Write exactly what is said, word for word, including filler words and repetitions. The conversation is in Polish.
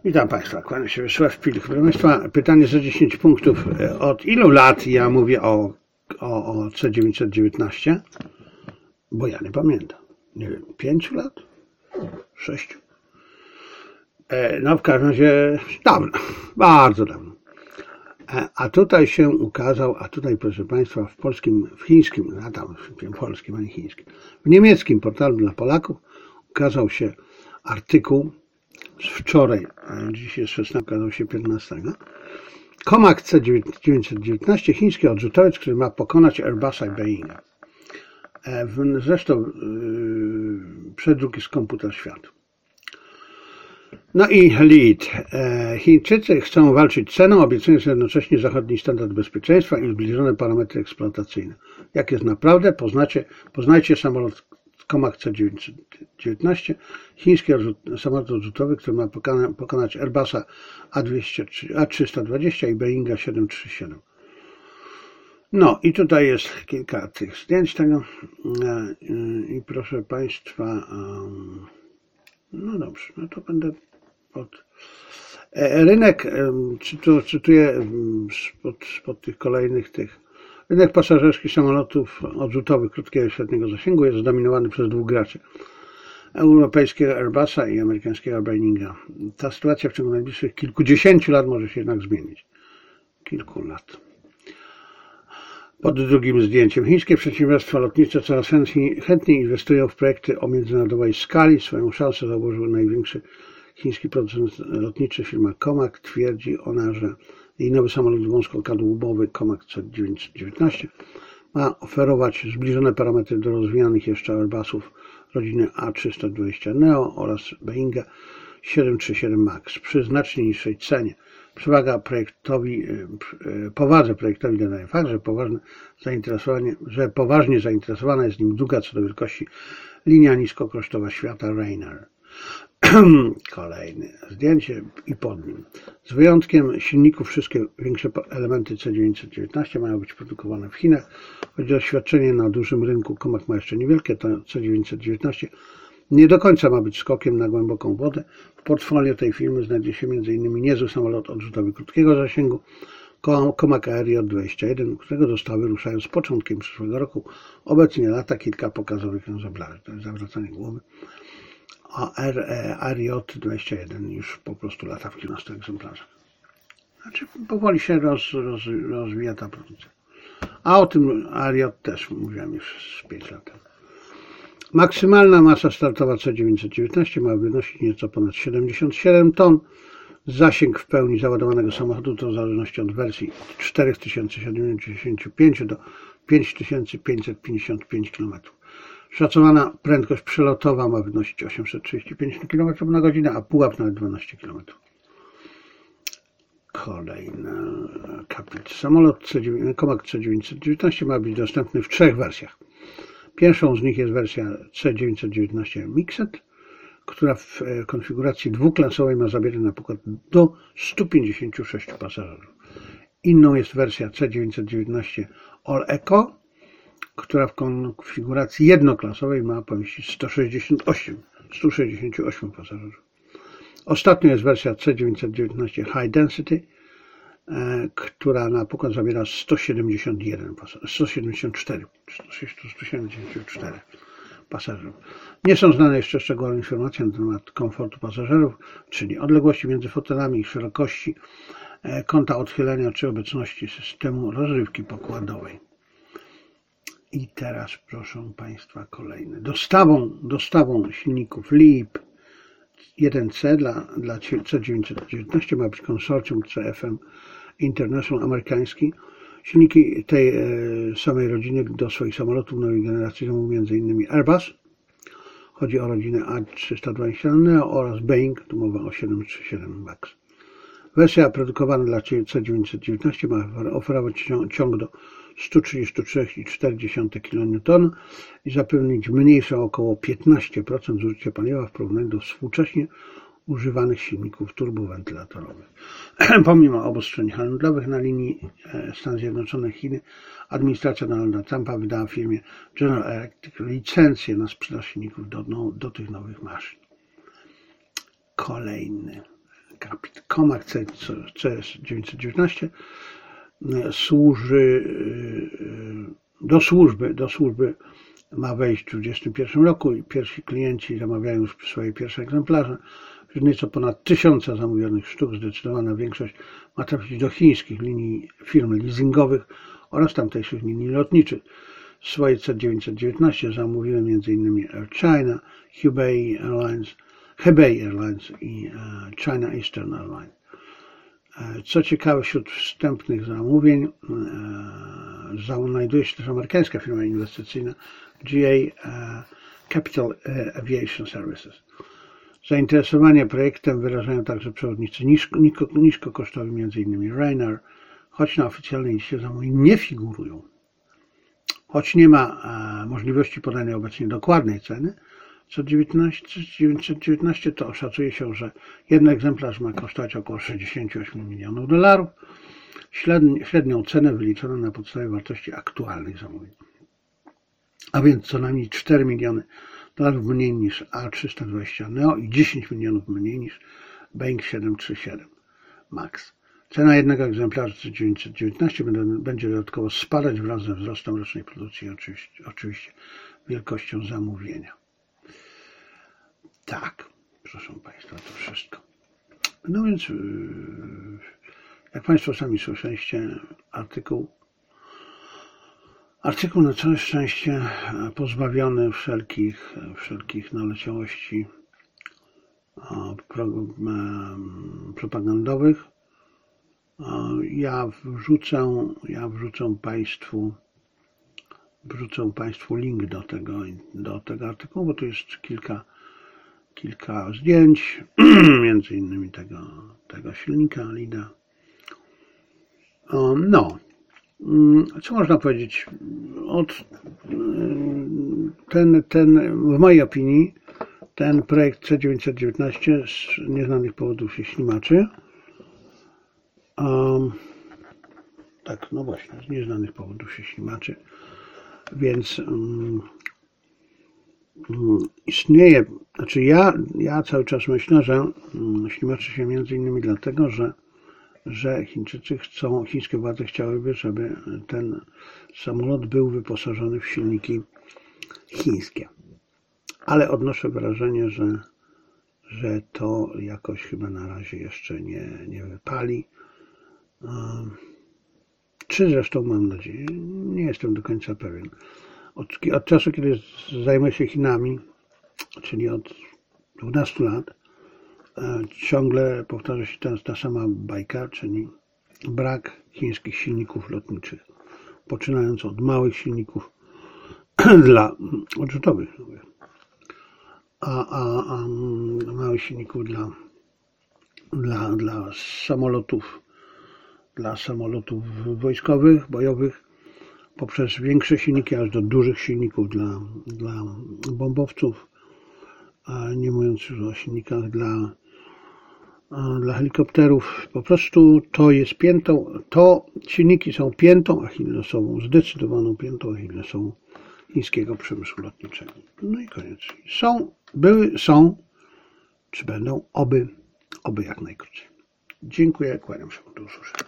Witam Państwa, kłaniam się Wiesław Pilch. Proszę Państwa, pytanie za dziesięć punktów. Od ilu lat ja mówię o, o, o C dziewięćset dziewiętnaście? Bo ja nie pamiętam. Nie wiem, pięciu lat? Sześciu? E, no w każdym razie dawno, bardzo dawno. E, a tutaj się ukazał, a tutaj proszę Państwa w polskim, w chińskim, a tam w polskim, a nie chińskim, w niemieckim portalu dla Polaków ukazał się artykuł z wczoraj, a dziś jest szesnastego, ukazał się piętnastego. Comac C dziewięćset dziewiętnaście, chiński odrzutowiec, który ma pokonać Airbusa i Boeinga. Zresztą yy, przedruk jest komputer świata. No i lead. Chińczycy chcą walczyć ceną, obiecując jednocześnie zachodni standard bezpieczeństwa i zbliżone parametry eksploatacyjne. Jak jest naprawdę, poznacie, poznajcie samolot Comac C dziewięćset dziewiętnaście, chiński samolot odrzutowy, który ma pokonać Airbusa A trzysta dwadzieścia i Boeinga siedem trzy siedem. No i tutaj jest kilka tych zdjęć tego i proszę Państwa, no dobrze, no to będę pod rynek, cytuję spod, spod tych kolejnych tych. Rynek pasażerski samolotów odrzutowych krótkiego i średniego zasięgu jest zdominowany przez dwóch graczy. Europejskiego Airbusa i amerykańskiego Boeinga. Ta sytuacja w ciągu najbliższych kilkudziesięciu lat może się jednak zmienić. Kilku lat. Pod drugim zdjęciem. Chińskie przedsiębiorstwa lotnicze coraz chętniej inwestują w projekty o międzynarodowej skali. Swoją szansę założył największy chiński producent lotniczy, firma Comac. Twierdzi ona, że jej nowy samolot wąskokadłubowy Comac C dziewięćset dziewiętnaście ma oferować zbliżone parametry do rozwijanych jeszcze Airbusów rodziny A trzysta dwadzieścia neo oraz Boeinga siedem trzy siedem MAX przy znacznie niższej cenie. Przewaga projektowi, powadze projektowi dodaje fakt, że, poważne zainteresowanie, że poważnie zainteresowana jest nim druga co do wielkości linia niskokosztowa świata Ryanair. Kolejne zdjęcie i pod nim. Z wyjątkiem silników wszystkie większe elementy C dziewięćset dziewiętnaście mają być produkowane w Chinach. Choć doświadczenie na dużym rynku Comac ma jeszcze niewielkie, to C dziewięćset dziewiętnaście nie do końca ma być skokiem na głęboką wodę. W portfolio tej firmy znajdzie się między innymi niezły samolot odrzutowy krótkiego zasięgu Comac R J dwadzieścia jeden, którego dostawy ruszają z początkiem przyszłego roku. Obecnie lata kilka pokazowych egzemplarzy. To jest zawracanie głowy. A R J dwadzieścia jeden już po prostu lata w kilkunastu egzemplarzach. Znaczy powoli się roz, roz, rozwija ta produkcja. A o tym R J też mówiłem już z pięć lat temu. Maksymalna masa startowa C dziewięćset dziewiętnaście ma wynosić nieco ponad siedemdziesiąt siedem ton. Zasięg w pełni załadowanego samochodu to w zależności od wersji od cztery tysiące siedemdziesiąt pięć do pięć tysięcy pięćset pięćdziesiąt pięć kilometrów. Szacowana prędkość przelotowa ma wynosić osiemset trzydzieści pięć kilometrów na godzinę, a pułap nawet dwanaście kilometrów. Kolejny kapit. Samolot Comac C dziewięćset dziewiętnaście ma być dostępny w trzech wersjach. Pierwszą z nich jest wersja C dziewięćset dziewiętnaście Mixed, która w konfiguracji dwuklasowej ma zabierać na pokład do stu pięćdziesięciu sześciu pasażerów. Inną jest wersja C dziewięćset dziewiętnaście All Eco, która w konfiguracji jednoklasowej ma pomieścić sto sześćdziesiąt osiem, stu sześćdziesięciu ośmiu pasażerów. Ostatnią jest wersja C dziewięćset dziewiętnaście High Density, która na pokład zawiera sto siedemdziesiąt jeden, sto siedemdziesiąt cztery, sto siedemdziesiąt cztery pasażerów. Nie są znane jeszcze szczegółowe informacje na temat komfortu pasażerów, czyli odległości między fotelami, ich szerokości, kąta odchylenia czy obecności systemu rozrywki pokładowej. I teraz proszę Państwa kolejne. Dostawą, dostawą silników LEAP jeden C dla, dla C dziewięćset dziewiętnaście ma być konsorcjum C F M International amerykański. Silniki tej e, samej rodziny do swoich samolotów nowej generacji zamówił między innymi Airbus. Chodzi o rodzinę A trzysta dwadzieścia neo oraz Boeing, tu mowa o siedem trzy siedem MAX. Wersja produkowana dla C dziewięćset dziewiętnaście ma oferować ciąg do stu trzydziestu trzech i czterech kilonewtonów i zapewnić mniejsze o około piętnaście procent zużycia paliwa w porównaniu do współcześnie używanych silników turbowentylatorowych. Pomimo obostrzeń handlowych na linii Stany Zjednoczone Chiny, administracja Donalda Trumpa wydała firmie General Electric licencję na sprzedaż silników do, no, do tych nowych maszyn. Kolejny Comac C S dziewięćset dziewiętnaście służy do służby, do służby ma wejść w dwudziestym pierwszym roku i pierwsi klienci zamawiają już swoje pierwsze egzemplarze. Wśród nieco ponad tysiąca zamówionych sztuk zdecydowana większość ma trafić do chińskich linii firm leasingowych oraz tamtejszych linii lotniczych. Swoje C dziewięćset dziewiętnaście zamówiły między innymi Air China, Hubei Airlines, Hebei Airlines i China Eastern Airlines. Co ciekawe, wśród wstępnych zamówień znajduje się też amerykańska firma inwestycyjna G A Capital Aviation Services. Zainteresowanie projektem wyrażają także przewodnicy nisko, nisko, niskokosztowi, między innymi Ryanair, choć na oficjalnej liście zamówień nie figurują. Choć nie ma możliwości podania obecnie dokładnej ceny, co dziewięćset dziewiętnaście, to oszacuje się, że jeden egzemplarz ma kosztować około sześćdziesiąt osiem milionów dolarów. Średnią cenę wyliczono na podstawie wartości aktualnych zamówień. A więc co najmniej cztery miliony dolarów mniej niż A trzysta dwadzieścia Neo i dziesięć milionów mniej niż Boeing siedem trzysta siedem Max. Cena jednego egzemplarza C dziewięćset dziewiętnaście będzie dodatkowo spadać wraz ze wzrostem rocznej produkcji, oczywiście, oczywiście wielkością zamówienia. Tak, proszę Państwa, to wszystko. No więc, jak Państwo sami słyszeliście, artykuł, artykuł na całe szczęście pozbawiony wszelkich, wszelkich naleciałości propagandowych. Ja wrzucę, ja wrzucę Państwu, wrzucę Państwu link do tego, do tego artykułu, bo tu jest kilka kilka zdjęć, między innymi tego, tego silnika Lida. No, co można powiedzieć? Od, ten, ten, w mojej opinii ten projekt C dziewięćset dziewiętnaście z nieznanych powodów się ślimaczy. Um, tak, no właśnie, z nieznanych powodów się ślimaczy, więc um, istnieje, znaczy ja, ja cały czas myślę, że ślimaczy się między innymi dlatego, że, że Chińczycy chcą, chińskie władze chciałyby, żeby ten samolot był wyposażony w silniki chińskie. Ale odnoszę wrażenie, że, że to jakoś chyba na razie jeszcze nie, nie wypali. Czy zresztą mam nadzieję, nie jestem do końca pewien. Od, od czasu, kiedy zajmuję się Chinami, czyli od dwunastu lat, ciągle powtarza się ta, ta sama bajka, czyli brak chińskich silników lotniczych. Poczynając od małych silników dla odrzutowych, a, a, a małych silników dla, dla, dla samolotów, dla samolotów wojskowych, bojowych, poprzez większe silniki, aż do dużych silników dla, dla bombowców, a nie mówiąc już o silnikach dla, dla helikopterów. Po prostu to jest piętą, to silniki są piętą achillesową, zdecydowaną piętą achillesową chińskiego przemysłu lotniczego. No i koniec. Są, były, są, czy będą, oby, oby jak najkrócej. Dziękuję, kłaniam się, do usłyszenia.